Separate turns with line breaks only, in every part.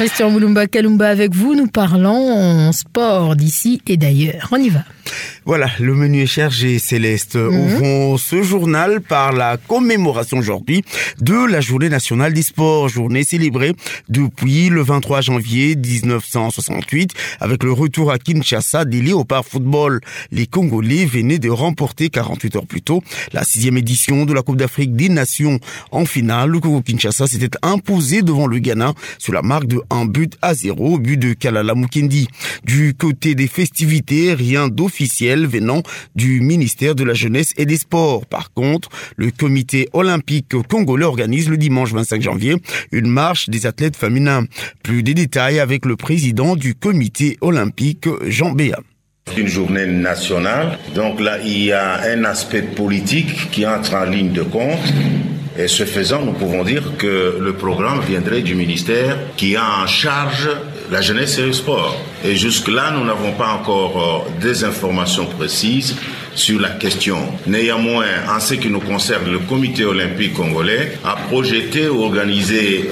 Christian Moulumba Kalumba avec vous. Nous parlons sport d'ici et d'ailleurs. On y va.
Voilà, le menu est chargé, Céleste. Ouvrons ce journal par la commémoration aujourd'hui de la Journée nationale des sports. Journée célébrée depuis le 23 janvier 1968 avec le retour à Kinshasa des Léopards Football. Les Congolais venaient de remporter 48 heures plus tôt la 6e édition de la Coupe d'Afrique des Nations. En finale, le Congo-Kinshasa s'était imposé devant le Ghana sur la marque de 1-0, but de Kalala Mukendi. Du côté des festivités, rien d'officiel venant du ministère de la Jeunesse et des Sports. Par contre, le comité olympique congolais organise le dimanche 25 janvier une marche des athlètes féminins. Plus de détails avec le président du comité olympique, Jean Béa.
Une journée nationale, donc là il y a un aspect politique qui entre en ligne de compte. Et ce faisant, nous pouvons dire que le programme viendrait du ministère qui a en charge la jeunesse et le sport. Et jusque-là, nous n'avons pas encore des informations précises sur la question. Néanmoins, en ce qui nous concerne, le comité olympique congolais a projeté ou organisé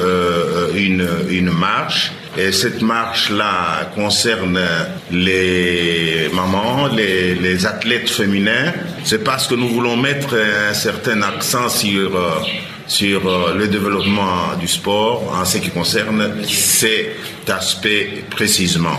une marche. Et cette marche-là concerne les mamans, les athlètes féminins. C'est parce que nous voulons mettre un certain accent sur le développement du sport en ce qui concerne cet aspect précisément.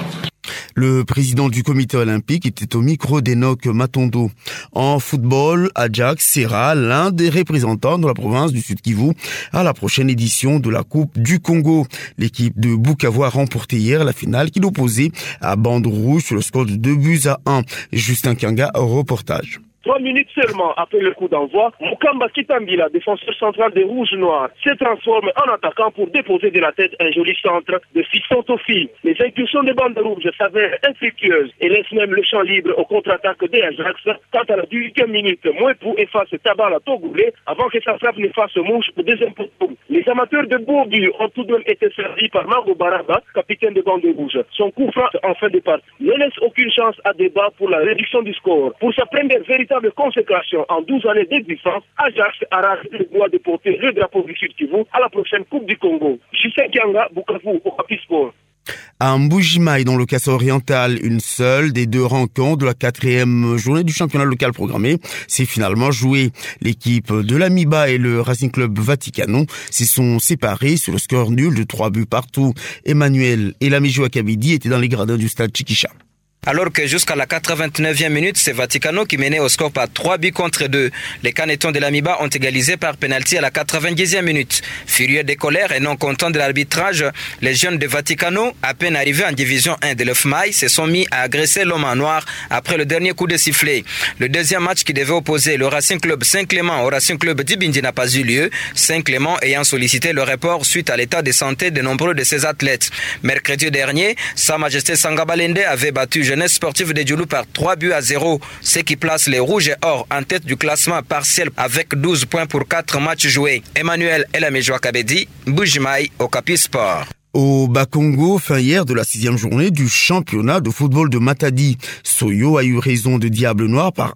Le président du comité olympique était au micro d'Enoch Matondo. En football, Ajax sera l'un des représentants de la province du Sud-Kivu à la prochaine édition de la Coupe du Congo. L'équipe de Bukavu a remporté hier la finale qui l'opposait à Bande Rouge sur le score de 2-1. Justin Kanga, reportage.
3 minutes seulement après le coup d'envoi, Mukamba Kitambila, défenseur central des Rouges Noirs, se transforme en attaquant pour déposer de la tête un joli centre de Fiston Tofi. Les incursions des bandes rouges s'avèrent infructueuses et laissent même le champ libre aux contre-attaques des Ajax. Quant à la 8e minute, Mouepou efface Tabala Togoulé avant que sa frappe ne fasse mouche au deuxième poteau. Les amateurs de Bourdieu ont tout de même été servis par Margot Baraba, capitaine des bandes rouges. Son coup franc en fin de partie ne laisse aucune chance à débat pour la réduction du score. Pour sa première véritable consécration en 12 années d'existence, Ajax arrache le droit de porter le drapeau du Sud-Kivu à la prochaine Coupe du Congo. Justin Kianga, Bukavu, Okapi Sport.
À Mbujimaï, dans le Kassai oriental, une seule des deux rencontres de la 4e journée du championnat local programmé s'est finalement jouée. L'équipe de l'Amiba et le Racing Club Vaticano s'y sont séparés sur le score nul de 3 buts partout. Emmanuel et l'Amijo Akabidi étaient dans les gradins du stade Chikisha.
Alors que jusqu'à la 89e minute, c'est Vaticano qui menait au score par 3-2. Les Canetons de l'Amiba ont égalisé par pénalty à la 90e minute. Furieux de colère et non contents de l'arbitrage, les jeunes de Vaticano, à peine arrivés en division 1 de l'Ofmaï, se sont mis à agresser l'homme en noir après le dernier coup de sifflet. Le deuxième match qui devait opposer le Racing Club Saint-Clément au Racing Club d'Ibindi n'a pas eu lieu, Saint-Clément ayant sollicité le report suite à l'état de santé de nombreux de ses athlètes. Mercredi dernier, Sa Majesté Sangabalende avait battu Jeunesse sportive de Djoulou par 3-0, ce qui place les Rouges et Or en tête du classement partiel avec 12 points pour 4 matchs joués. Emmanuel Elamejo Kabedi, Bujimaï, Okapi Sport.
Au Bas-Congo, fin hier de la 6e journée du championnat de football de Matadi. Soyo a eu raison de Diable Noir par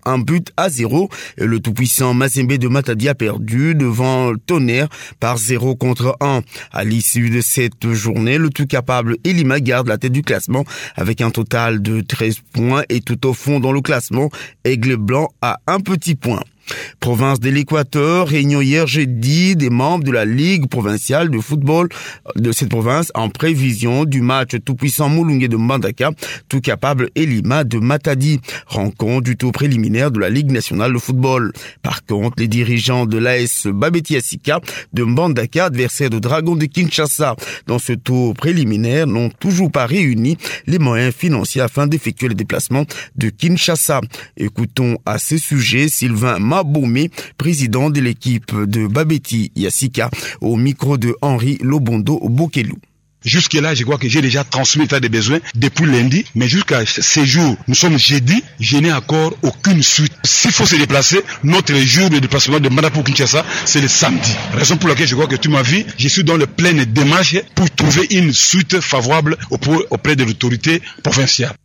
1-0 et le tout-puissant Mazembe de Matadi a perdu devant Tonnerre par 0-1. À l'issue de cette journée, le tout capable Elima garde la tête du classement avec un total de 13 points et tout au fond dans le classement, Aigle Blanc a un petit point. Province de l'Équateur, réunion hier jeudi des membres de la Ligue provinciale de football de cette province en prévision du match tout-puissant Moulungue de Mbandaka, tout capable Elima de Matadi, rencontre du tour préliminaire de la Ligue nationale de football. Par contre, les dirigeants de l'AS Babeti Asika de Mbandaka, adversaire de Dragon de Kinshasa, dans ce tour préliminaire, n'ont toujours pas réuni les moyens financiers afin d'effectuer le déplacement de Kinshasa. Écoutons à ce sujet Sylvain Maboumé, président de l'équipe de Babeti Yassika, au micro de Henri Lobondo Bokelou.
Jusque-là, je crois que j'ai déjà transmis l'état des besoins depuis lundi, mais jusqu'à ces jours, nous sommes jeudi, je n'ai encore aucune suite. S'il faut se déplacer, notre jour de déplacement de Madapo Kinshasa, c'est le samedi. Raison pour laquelle je crois que tu m'as vu, je suis dans le plein démarche pour trouver une suite favorable auprès de l'autorité provinciale.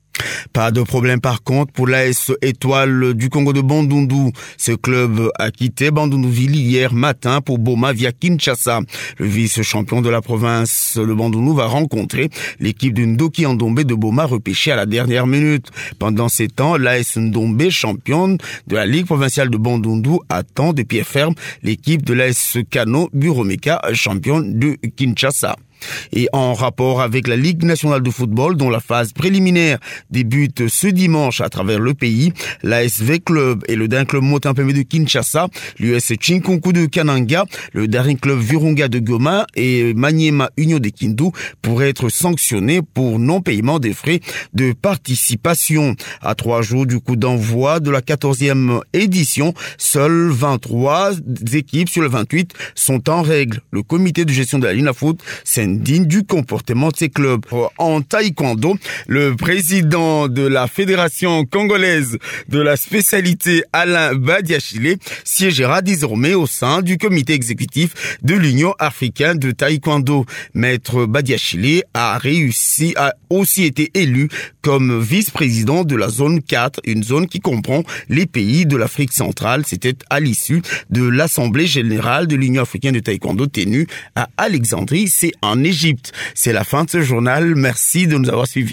Pas de problème par contre pour l'AS Étoile du Congo de Bandundu. Ce club a quitté Bandundu-Ville hier matin pour Boma via Kinshasa. Le vice-champion de la province de Bandundu va rencontrer l'équipe de Ndoki Ndombe de Boma repêchée à la dernière minute. Pendant ces temps, l'AS Ndombe, championne de la Ligue provinciale de Bandundu, attend de pied ferme l'équipe de l'AS Kano Buromeka, championne de Kinshasa. Et en rapport avec la Ligue nationale de football, dont la phase préliminaire débute ce dimanche à travers le pays, l'ASV Club et le Daring Club Motampeme de Kinshasa, l'US Chinkonku de Kananga, le Daring Club Virunga de Goma et Maniema Union de Kindu pourraient être sanctionnés pour non-paiement des frais de participation. À 3 jours du coup d'envoi de la 14e édition, seules 23 équipes sur les 28 sont en règle. Le comité de gestion de la Linafoot s'indigne du comportement de ces clubs. En taekwondo, le président de la fédération congolaise de la spécialité, Alain Badiachile, siégera désormais au sein du comité exécutif de l'Union africaine de taekwondo. Maître Badiachile a aussi été élu comme vice-président de la zone 4, une zone qui comprend les pays de l'Afrique centrale. C'était à l'issue de l'Assemblée générale de l'Union africaine de taekwondo tenue à Alexandrie, c'est en Égypte. C'est la fin de ce journal. Merci de nous avoir suivis.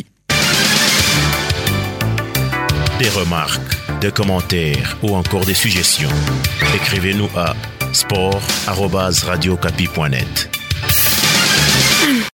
Des remarques, des commentaires ou encore des suggestions. Écrivez-nous à sport@radiocapi.net.